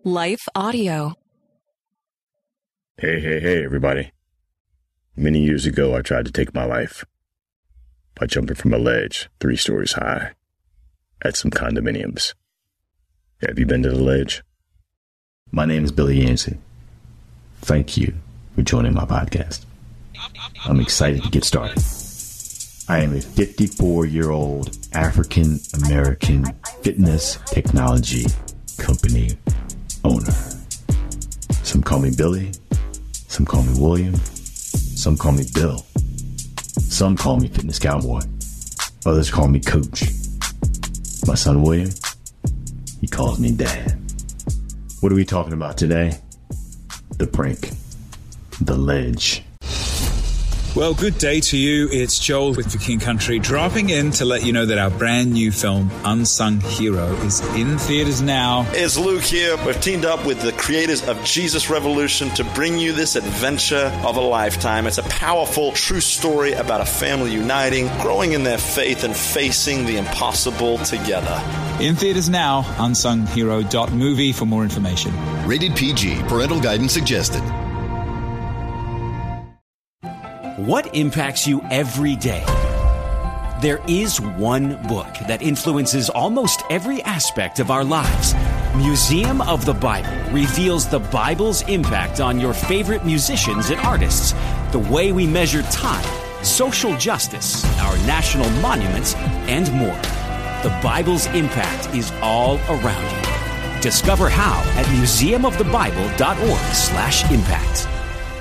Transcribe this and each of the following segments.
Life Audio. Hey, everybody. Many years ago, I tried to take my life by jumping from a ledge 3 stories high at some condominiums. Have you been to the ledge? My name is Billy Yancey. Thank you for joining my podcast. I'm excited to get started. I am a 54-year-old African-American fitness technology company owner. Some call me Billy, some call me William, some call me Bill, some call me Fitness Cowboy, others call me Coach. My son William, he calls me Dad. What are we talking about today? The brink, the ledge. Well, good day to you. It's Joel with For King Country dropping in to let you know that our brand new film, Unsung Hero, is in theaters now. It's Luke here. We've teamed up with the creators of Jesus Revolution to bring you this adventure of a lifetime. It's a powerful, true story about a family uniting, growing in their faith, and facing the impossible together. In theaters now, unsunghero.movie for more information. Rated PG. Parental guidance suggested. What impacts you every day? There is one book that influences almost every aspect of our lives. Museum of the Bible reveals the Bible's impact on your favorite musicians and artists, the way we measure time, social justice, our national monuments, and more. The Bible's impact is all around you. Discover how at museumofthebible.org/impact.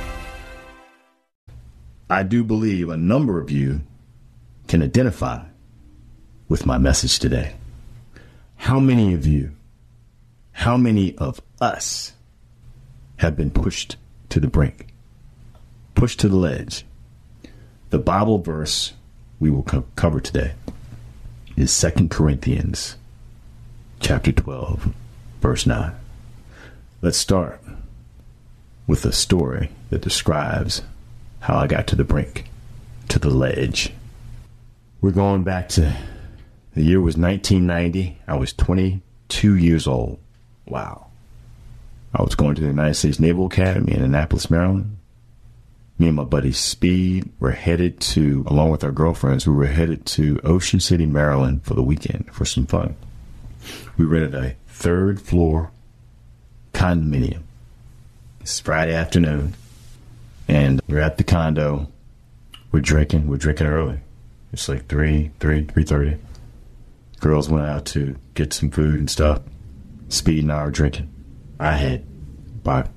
I do believe a number of you can identify with my message today. How many of you, how many of us have been pushed to the brink, pushed to the ledge? The Bible verse we will cover today is 2 Corinthians chapter 12, verse 9. Let's start with a story that describes how I got to the brink, to the ledge. We're going back to, the year was 1990. I was 22 years old. Wow. I was going to the United States Naval Academy in Annapolis, Maryland. Me and my buddy Speed were headed to, along with our girlfriends, we were headed to Ocean City, Maryland for the weekend for some fun. We rented a 3rd floor condominium. It's Friday afternoon. And we're at the condo. We're drinking early. It's like 3:30. Girls went out to get some food and stuff. Speed and I were drinking. I had, by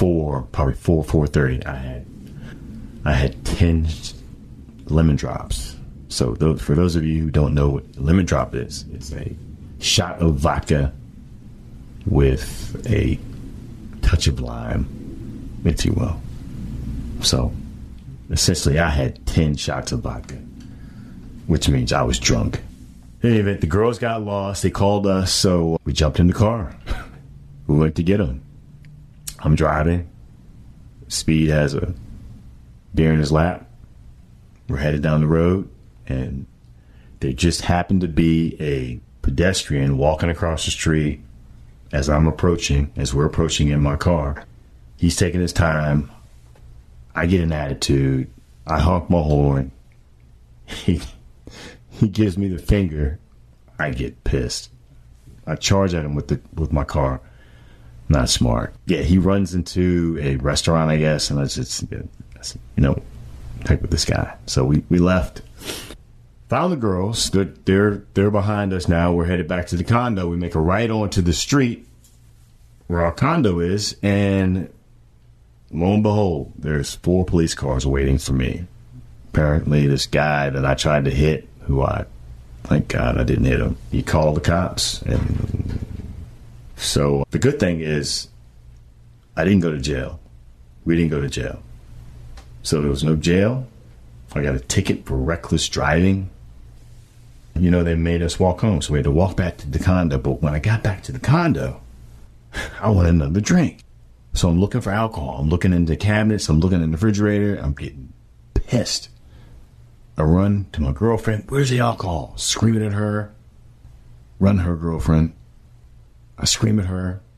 4:30, I had 10 lemon drops. So for those of you who don't know what lemon drop is, it's a shot of vodka with a touch of lime, if you will. So, essentially, I had 10 shots of vodka, which means I was drunk. In any event, the girls got lost. They called us, so we jumped in the car. We went to get them. I'm driving. Speed has a beer in his lap. We're headed down the road, and there just happened to be a pedestrian walking across the street as we're approaching in my car. He's taking his time. I get an attitude. I honk my horn. He gives me the finger. I get pissed. I charge at him with my car. Not smart. Yeah, he runs into a restaurant, I guess, and I just, heck with this guy. So we left. Found the girls. They're behind us now. We're headed back to the condo. We make a right onto the street where our condo is, and lo and behold, there's 4 police cars waiting for me. Apparently, this guy that I tried to hit, thank God I didn't hit him, he called the cops. And so the good thing is I didn't go to jail. We didn't go to jail. So there was no jail. I got a ticket for reckless driving. They made us walk home, so we had to walk back to the condo. But when I got back to the condo, I wanted another drink. So I'm looking for alcohol. I'm looking in the cabinets. I'm looking in the refrigerator. I'm getting pissed. I run to my girlfriend. Where's the alcohol? Screaming at her. Run to her girlfriend. I scream at her.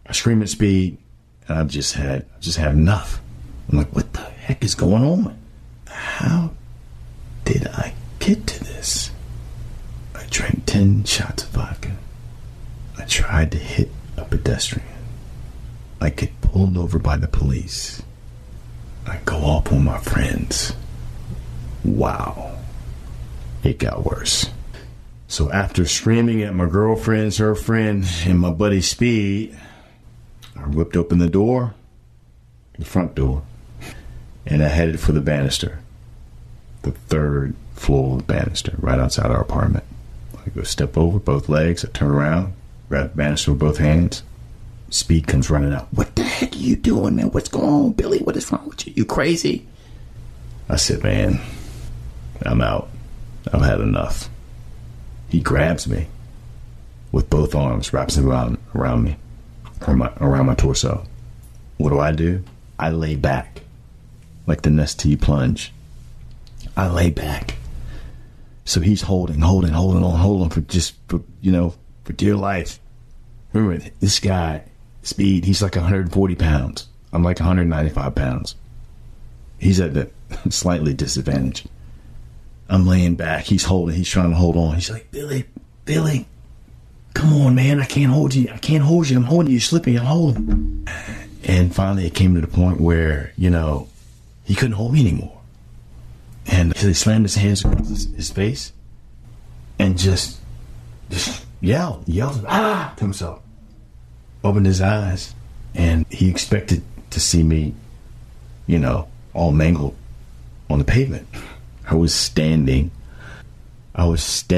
I scream at Speed, and I just had enough. I'm like, what the heck is going on? How did I get to this? I drank 10 shots of vodka. I tried to hit a pedestrian. I get pulled over by the police. I go off on my friends. Wow. It got worse. So after screaming at my girlfriends, her friend, and my buddy Speed, I whipped open the door, the front door, and I headed for the banister, the 3rd floor of the banister, right outside our apartment. I go step over both legs, I turn around, grab the banister with both hands. Speed comes running out. What the heck are you doing, man? What's going on, Billy? What is wrong with you? You crazy? I said, man, I'm out. I've had enough. He grabs me with both arms, wraps it around me, around my torso. What do? I lay back like the Nestea plunge. I lay back. So he's holding for dear life. Remember, this guy, Speed, he's like 140 pounds. I'm like 195 pounds. He's at the slightly disadvantage. I'm laying back. He's trying to hold on. He's like, Billy, come on, man. I can't hold you. I'm holding you. You're slipping. I'm holding. And finally it came to the point where, he couldn't hold me anymore. And he slammed his hands across his face and just yelled to himself. Opened his eyes, and he expected to see me, all mangled on the pavement. I was standing on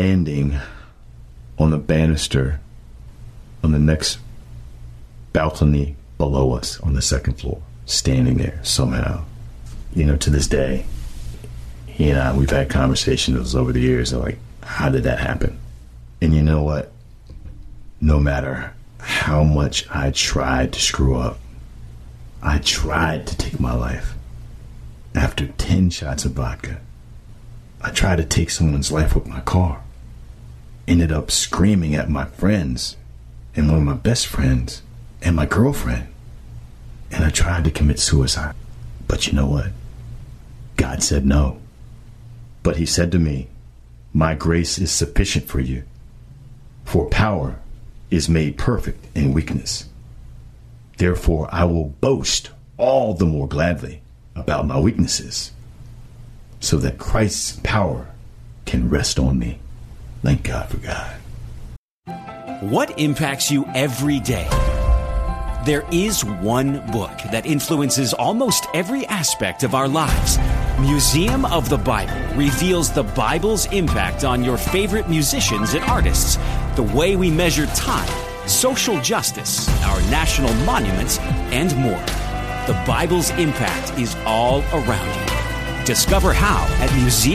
the banister on the next balcony below us on the 2nd floor, standing there somehow. To this day, he and I, we've had conversations over the years of like, how did that happen? And you know what? No matter how much I tried to screw up, I tried to take my life. After 10 shots of vodka, I tried to take someone's life with my car. Ended up screaming at my friends and one of my best friends and my girlfriend. And I tried to commit suicide. But you know what? God said no. But he said to me, my grace is sufficient for you, for power is made perfect in weakness. Therefore, I will boast all the more gladly about my weaknesses, so that Christ's power can rest on me. Thank God for God. What impacts you every day? There is one book that influences almost every aspect of our lives. Museum of the Bible reveals the Bible's impact on your favorite musicians and artists, the way we measure time, social justice, our national monuments, and more. The Bible's impact is all around you. Discover how at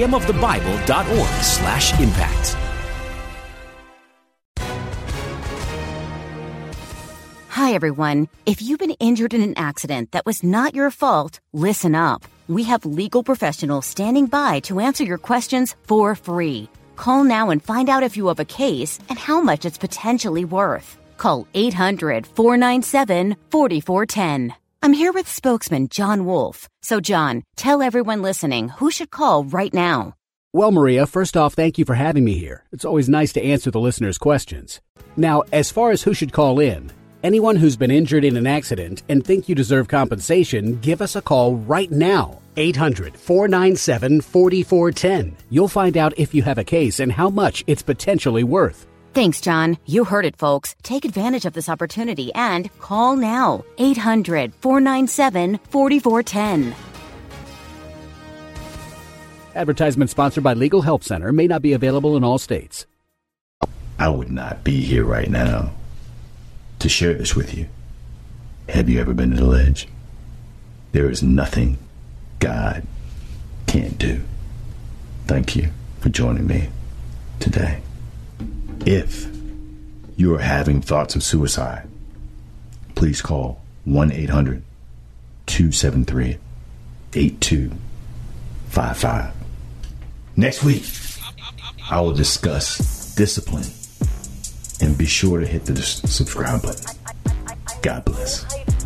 museumofthebible.org/impact. Hi, everyone. If you've been injured in an accident that was not your fault, listen up. We have legal professionals standing by to answer your questions for free. Call now and find out if you have a case and how much it's potentially worth. Call 800-497-4410. I'm here with spokesman John Wolf. So, John, tell everyone listening who should call right now. Well, Maria, first off, thank you for having me here. It's always nice to answer the listeners' questions. Now, as far as who should call in, anyone who's been injured in an accident and think you deserve compensation, give us a call right now. 800-497-4410. You'll find out if you have a case and how much it's potentially worth. Thanks, John. You heard it, folks. Take advantage of this opportunity and call now. 800-497-4410. Advertisement sponsored by Legal Help Center. May not be available in all states. I would not be here right now to share this with you. Have you ever been to the ledge? There is nothing God can't do. Thank you for joining me today. If you are having thoughts of suicide, please call 1-800-273-8255. Next week, I will discuss discipline, and be sure to hit the subscribe button. God bless.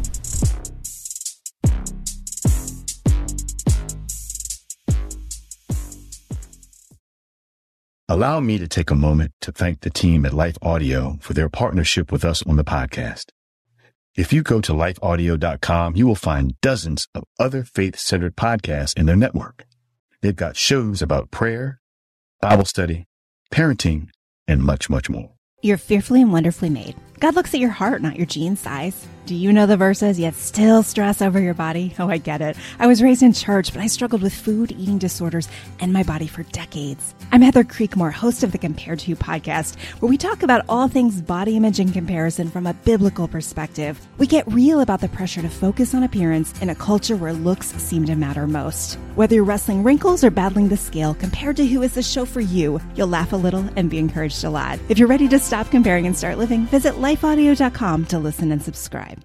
Allow me to take a moment to thank the team at Life Audio for their partnership with us on the podcast. If you go to lifeaudio.com, you will find dozens of other faith-centered podcasts in their network. They've got shows about prayer, Bible study, parenting, and much, much more. You're fearfully and wonderfully made. God looks at your heart, not your jean size. Do you know the verses, yet still stress over your body? Oh, I get it. I was raised in church, but I struggled with food, eating disorders, and my body for decades. I'm Heather Creekmore, host of the Compared to You podcast, where we talk about all things body image and comparison from a biblical perspective. We get real about the pressure to focus on appearance in a culture where looks seem to matter most. Whether you're wrestling wrinkles or battling the scale, Compared to You is the show for you. You'll laugh a little and be encouraged a lot. If you're ready to stop comparing and start living, visit lifeaudio.com to listen and subscribe.